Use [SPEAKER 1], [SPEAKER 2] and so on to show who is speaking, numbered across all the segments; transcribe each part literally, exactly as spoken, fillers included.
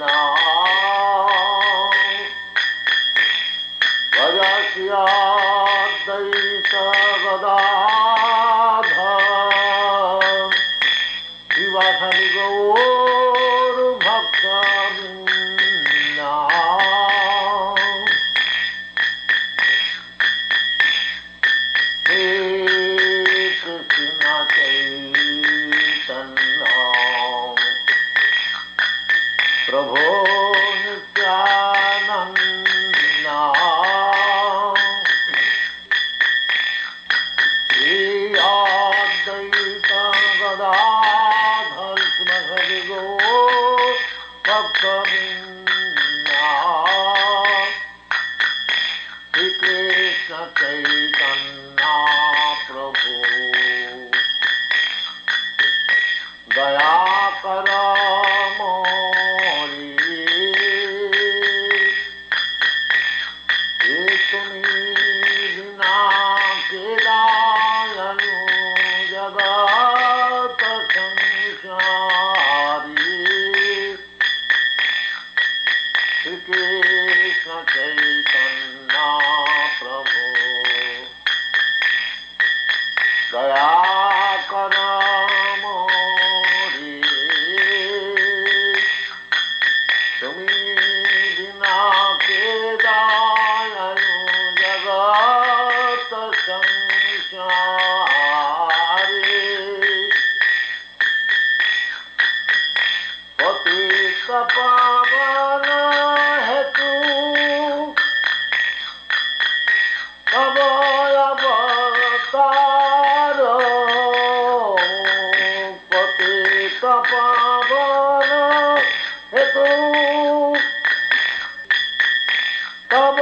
[SPEAKER 1] भजस्याद्वैतगदाधर शिवासनि गौरभक्तवृन्दा हे कृष्ण चैतन्य प्रभो नित्यानन्द श्री अद्वैत गदाधर शिवासनि गौरभक्तवृन्दा श्री कृष्ण चैतन्य प्रभु दया कर मोरी ये तुम्ही बिना के दायनु जगत संसारी श्री कृष्ण चैतन्य प्रभु दया कर मोरी तुम्ही बिना के दायनु जगत संसारी पतित पावन हेतु तव अवतार पतित पावन हेतु तव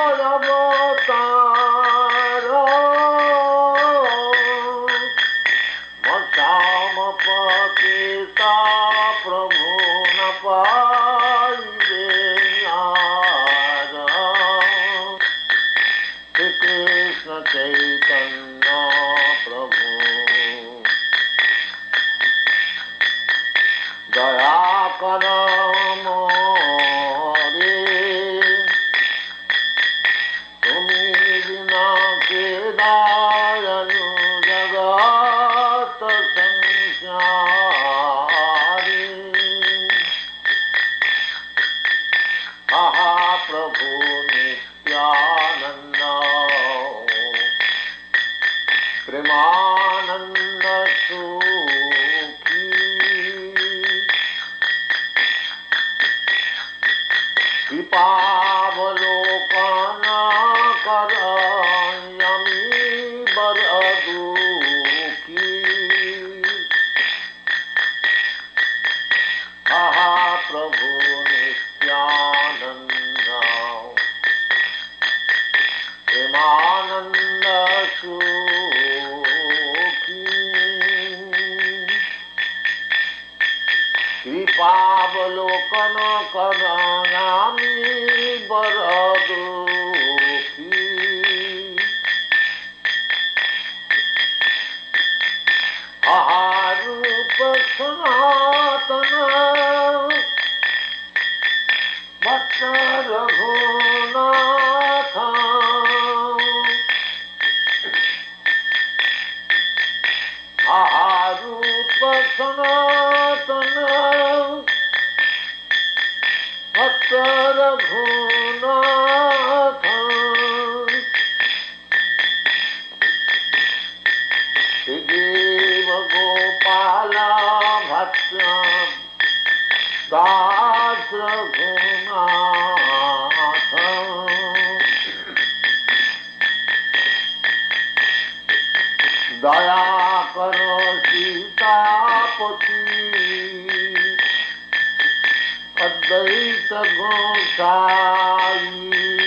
[SPEAKER 1] अवतार मक्षाम पतिता प्रभु न पाइबे यार श्री कृष्ण चैतन्य प्रभु दया कर मोरे तुम्ही बिना के दायनु जगत संसारी महाप्रभु नित्यानंद प्रेमानंद सुखी कृपावलोकन कर यमी बर दुखी महाप्रभु नित्यानंद प्रेमानंद सुखी कृपावलोकन करनामी बर दुखी आहारूप सनातन भक्त रघुनाथ आहारूप सनातन भक्त रघुनाथ श्रीदेव गोपाल भक्त दास रघुनाथ दया करो सीतापति अद्वैत गोसाई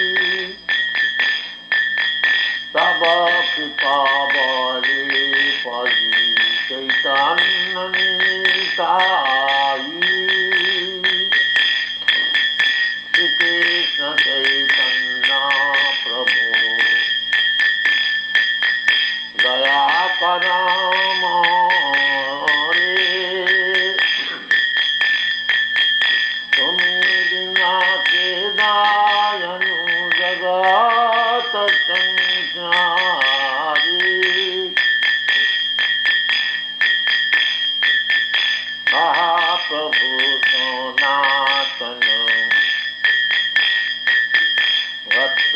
[SPEAKER 1] तब कृपा बले परी चैतन्य निताई श्री कृष्ण चैतन्य प्रभु दया कर मोरे तुम्ही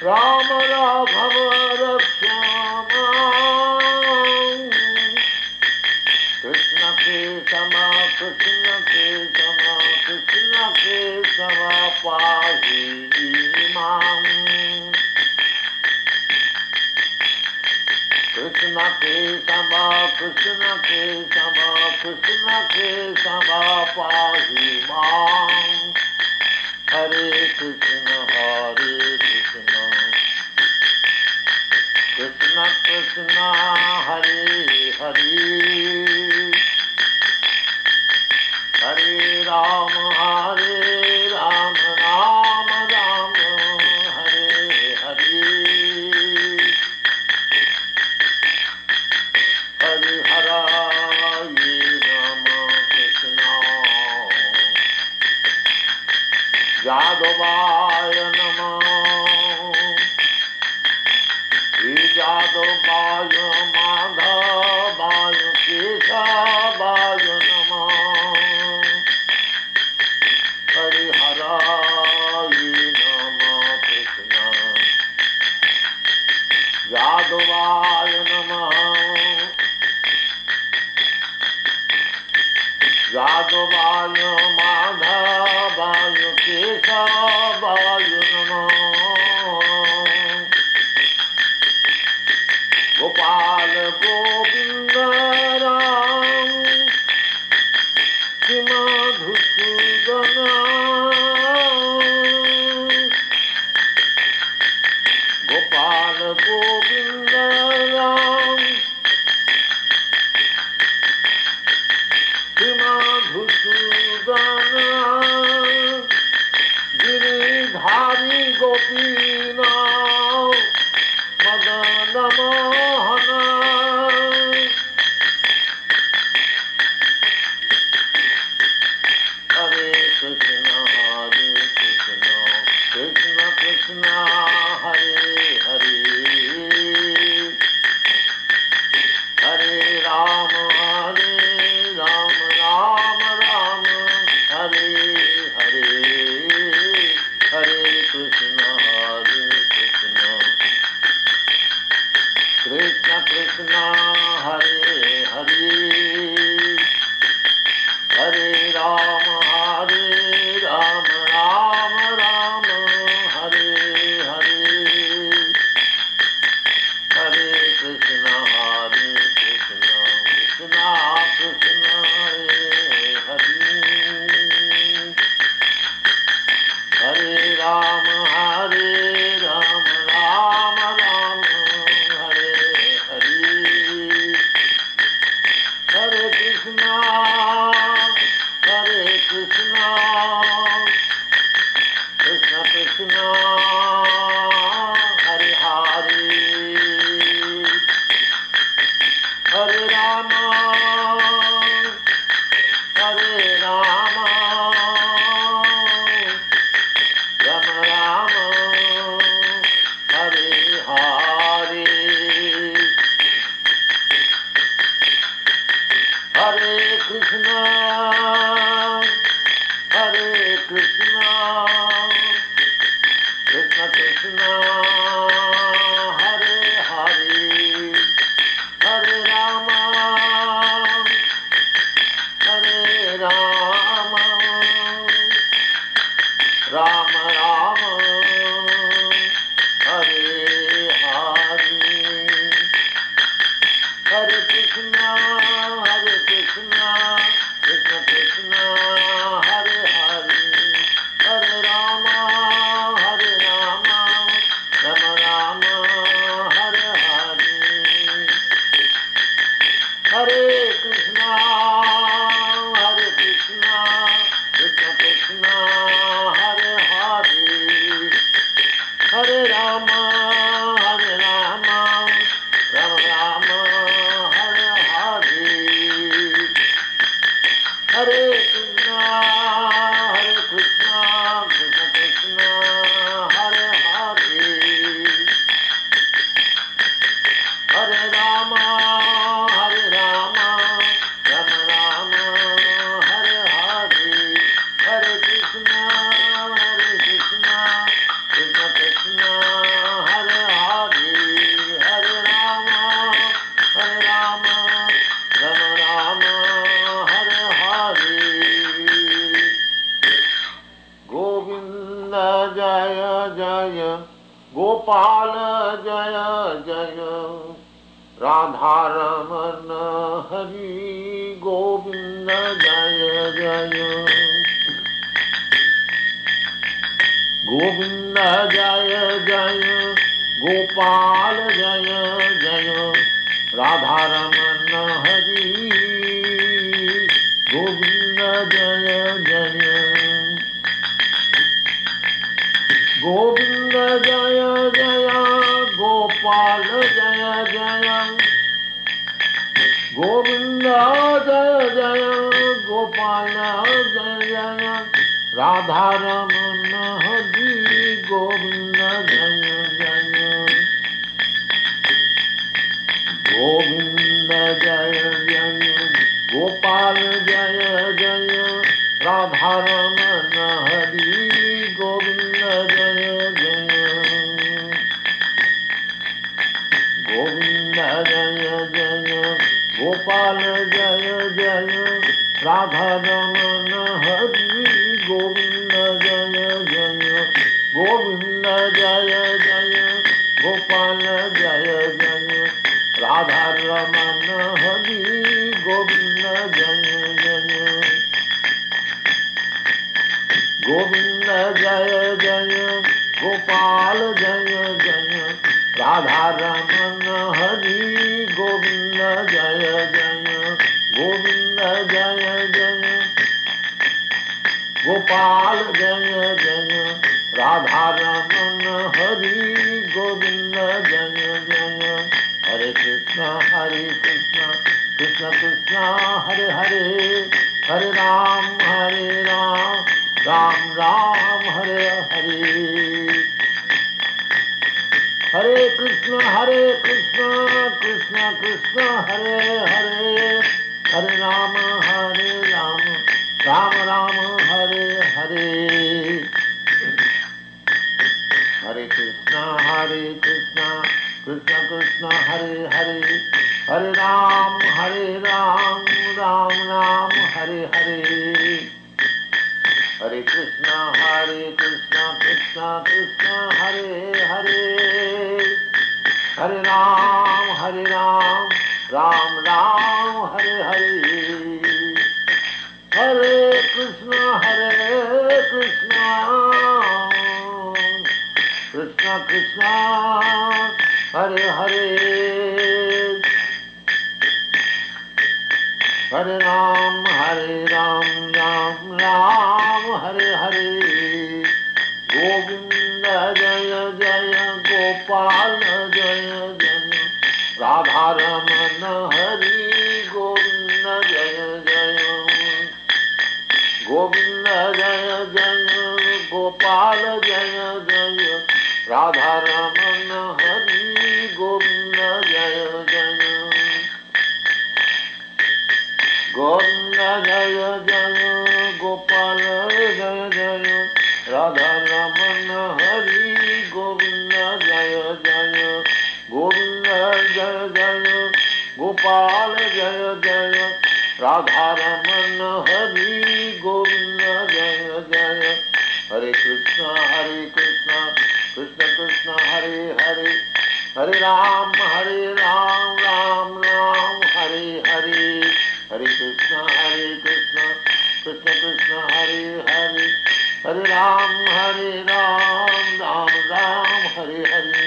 [SPEAKER 1] राम राघव रक्षामा कृष्ण के समा कृष्ण के समा कृष्ण के समा पाहि मां कृष्ण के समा कृष्ण के समा कृष्ण के समा पाहि मां हरे कृष्ण हरे कृष्ण कृष्ण कृष्ण हरे हरे हरे राम हरे राम राम राम हरे हरे हरे हराय राम कृष्ण यादवाय नमः यादवाय माधवाय केशवाय नमः हरिहराय नमः कृष्ण यादवाय नमः यादवाय माधवाय केशवाय नमः गोपाल गोविंद राम मधुसूदन गोपाल गोविंद राम मधुसूदन गिरिधारी गोपीनाथ मदन मोहन हरे कृष्ण हरे कृष्ण कृष्ण कृष्ण हरे हरे हरे राम हरे राम राम राम हरे हरे हरे कृष्ण हरे कृष्ण कृष्ण कृष्ण हरे हरे हरे राम हरे राम राम राम हरे हरे हरे कृष्ण हरे कृष्ण कृष्ण कृष्ण हरे हरे हरे राम हरे राम राम राम हरे कृष्ण हरे कृष्ण कृष्ण कृष्ण हरे हरे हरे राम हरे राम राम राम हरे हरे हरे कृष्ण हरे कृष्ण कृष्ण कृष्ण हरे हरे हरे राम हरे राम राम राम हरे हरे हरे कृष्ण हरे कृष्ण कृष्ण कृष्ण हरे हरे हरे राम हरे राम राम राम हरे हरे हरे कृष्ण हरे कृष्ण कृष्ण कृष्ण हरे हरे हरे राम हरे राम राम राम हरे हरे हरे कृष्ण हरे कृष्ण कृष्ण कृष्ण हरे हरे हरे राम हरे राम राम राम हरे हरे हरे कृष्ण हरे कृष्ण कृष्ण कृष्ण जय गोपाल जय जय राधारमण हरि गोविंद जय जय गोविंद जय जय गोपाल जय जय राधारमण हरि गोविंद जय जय गोविंद जय जय गोपाल जय जय गोविंद जय जय गोपाल जय जय राधारमण हरि गोविंद जय जय गोविंद जय जय गोपाल जय जय राधारमण हरि गोविंद जय जय गोविंद जय जय गोपाल जय जय राधारमण हरि गोविंद जय जय गोविंद जय जय गोपाल जय जय राधारमण हरि गोविंद जय जय गोविंद जय जय गोपाल जय जय राधारमण हरि गोविंद जय जय गोविंद जय जय गोपाल जय जय राधारमण हरि गोविंद जय जय हरे कृष्ण हरे कृष्ण कृष्ण कृष्ण हरे हरे हरे राम हरे राम राम राम हरे हरे हरे कृष्ण हरे कृष्ण कृष्ण कृष्ण हरे हरे हरे राम हरे राम राम राम हरे हरे हरे कृष्ण हरे कृष्ण कृष्ण कृष्ण हरे हरे हरे राम हरे राम राम राम हरे हरे हरे कृष्ण हरे कृष्ण कृष्ण कृष्ण हरे हरे हरे राम हरे राम राम राम हरे हरे हरे कृष्ण हरे कृष्ण कृष्ण कृष्ण हरे हरे हरे राम हरे राम राम राम हरे हरे गोविंद जय जय गोपाल जय जय राधारमण हरि गोविंद जय जय गोविंद जय जय गोपाल जय जय राधारमण हरि गोविंद जय जय गोविंद जय जय गोपाल जय जय राधारमण हरि गोविंद जय जय गोविंद जय जय गोपाल जय जय राधारमण हरि गोविंद जय जय हरे कृष्ण हरे कृष्ण कृष्ण कृष्ण हरे हरे हरे राम हरे राम राम राम हरे हरे हरे कृष्ण हरे कृष्ण कृष्ण कृष्ण हरे हरे हरे राम हरे राम राम राम हरे हरे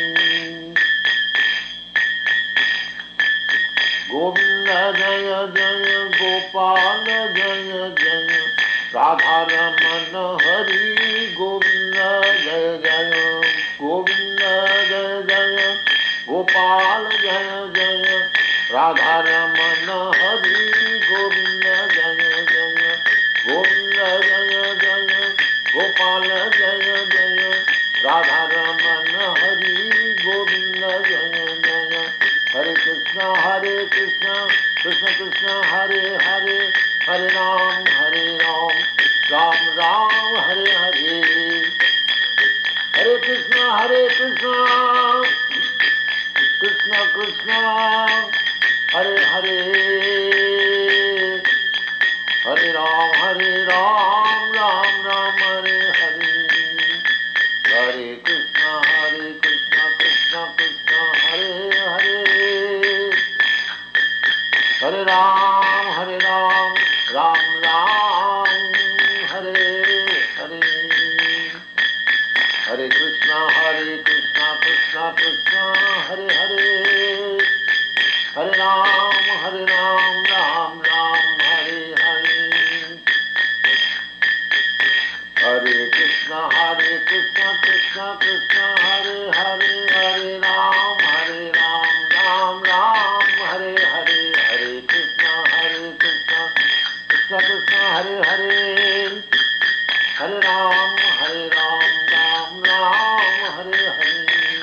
[SPEAKER 1] गोविंद जय जय गोपाल जय जय राधारमण हरि गोविंद जय जय गोविंद जय जय गोपाल जय जय राधारमण हरि गोविंद जय जय गोविंद जय जय गोपाल जय जय राधारमण हरि गोविंद जय जय हरे कृष्ण हरे कृष्ण कृष्ण कृष्ण हरे हरे हरे राम हरे राम राम राम हरे हरे हरे कृष्ण हरे कृष्ण कृष्ण कृष्ण हरे हरे हरे राम हरे राम राम राम हरे हरे हरे कृष्ण राम हरे राम राम राम हरे हरे हरे कृष्णा हरे कृष्णा कृष्णा कृष्णा हरे हरे हरे राम हरे राम राम राम हरे हरे हरे कृष्णा हरे कृष्णा कृष्णा कृष्णा हरे हरे हरे राम हरे राम राम राम हरे हरे हरे कृष्णा हरे कृष्णा कृष्णा कृष्णा हरे हरे हरे राम हरे राम राम राम हरे हरे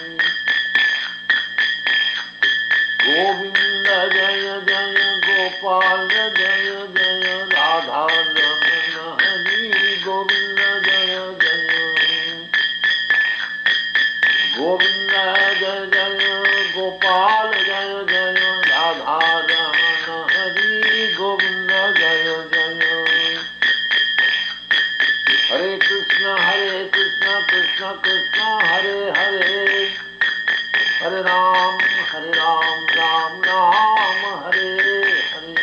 [SPEAKER 1] गोविंद जय जय गोपाल जय जय राधा रमण हरि गोविंद जय जय गोविंद जय जय गोपाल जय जय राधा रमण हरि गोविंद जय जय हरे कृष्ण हरे कृष्ण कृष्ण कृष्ण हरे हरे हरे राम हरे राम राम राम हरे हरे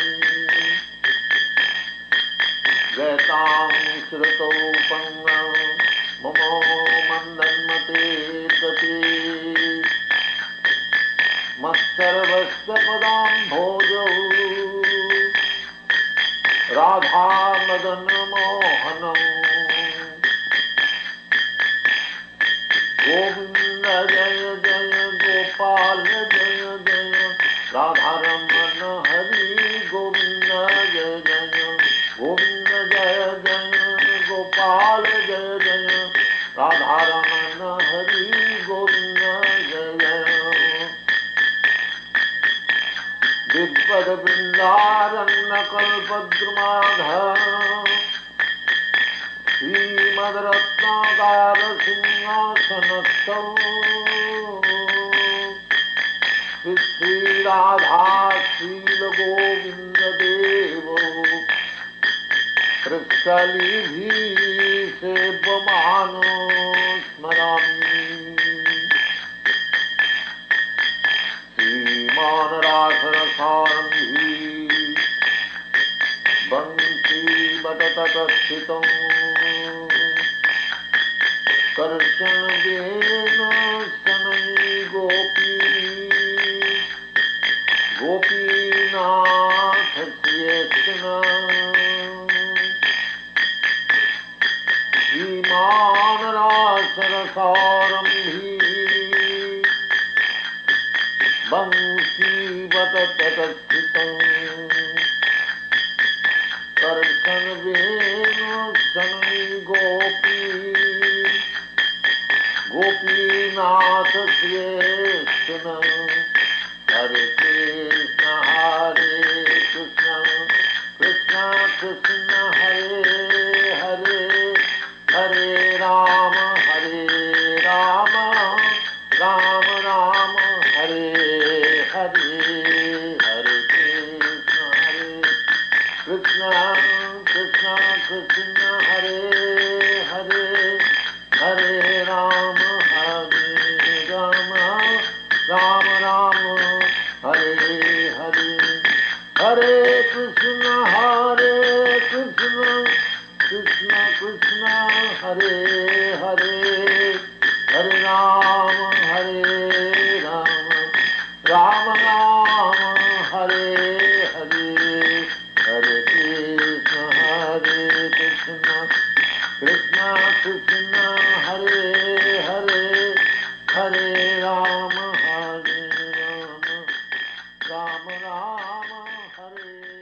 [SPEAKER 1] जयतां श्रुतौ पंगं ममो मन्दन्मते तति मत्सर्वस्य पदाम्भोजौ राधा मदन मोहनौ गोविंद जय जय गोपाल जय जय राधा रमण हरि गोविंद जय जय गोविंद जय जय गोपाल जय जय राधा रमण हरि गोविंद जय जय विद्वद वृंदारण्य कल्पद्रुमाध श्रीमद्रत्नागार सिंहासनस्थौ श्रीराधा शील गोविंद देवो कृष्णलीभिः सेव्यमानो स्मरामि श्रीमान रासरसारम्भी बंसी बटतटस्थितं कर्षणवेन शनैः गोपी गोपीनाथस्येष्टना श्रीमान रासरसारम्भी बंसी बटतटस्थितं कर्षणवेन शनैः गोपी गोपीनाथस्येष्टना हरे कृष्ण हरे कृष्ण कृष्ण कृष्ण हरे हरे हरे राम हरे राम राम राम हरे हरे हरे कृष्ण हरे कृष्ण कृष्ण कृष्ण हरे हरे हरे राम हरे राम राम राम हरे हरे हरे कृष्ण हरे कृष्ण कृष्ण कृष्ण हरे हरे हरे राम हरे राम राम राम हरे हरे हरे कृष्ण हरे कृष्ण कृष्ण कृष्ण हरे हरे हरे राम हरे राम राम राम हरे